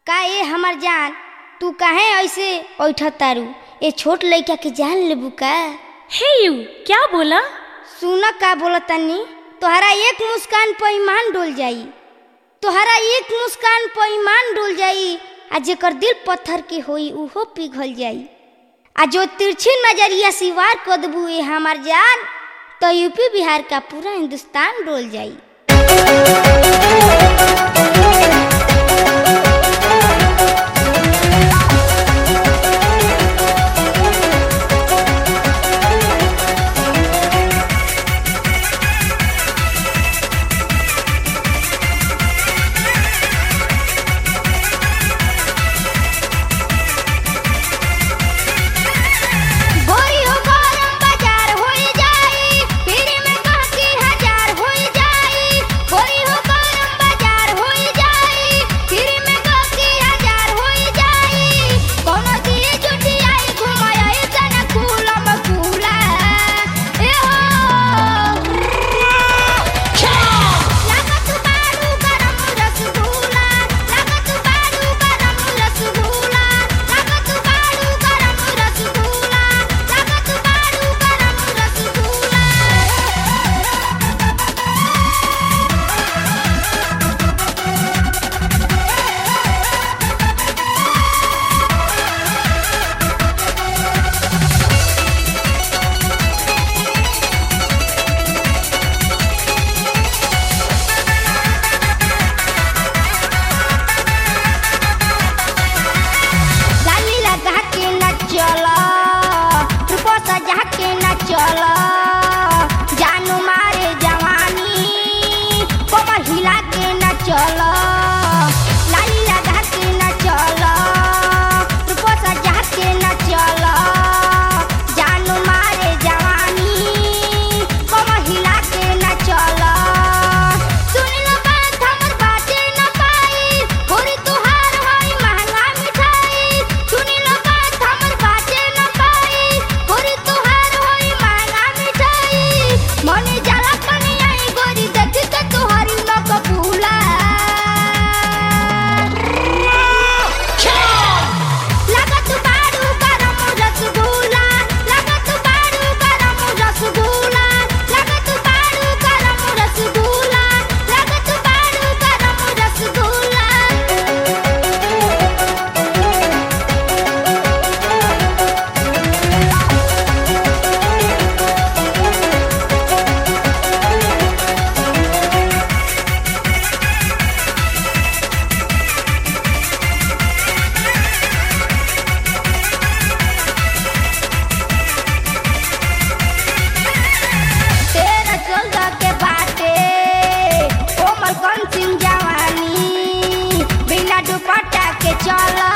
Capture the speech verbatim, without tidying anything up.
का ये हमार जान तू काहे ऐसे बैठा तारू? ये छोट लड़का के जान लेबू का? हे यू क्या बोला? सुना का बोला तनी, तोहरा एक मुस्कान पर ईमान डोल जाई, तोहरा एक मुस्कान पर ईमान डोल जाई, आ जेकर दिल पत्थर के होई उहो पिघल जाई। आ जो तिरछी नजरिया से वार कर देबू ये हमार जान, तो यूपी बिहार का पूरा हिंदुस्तान डोल जाई। चला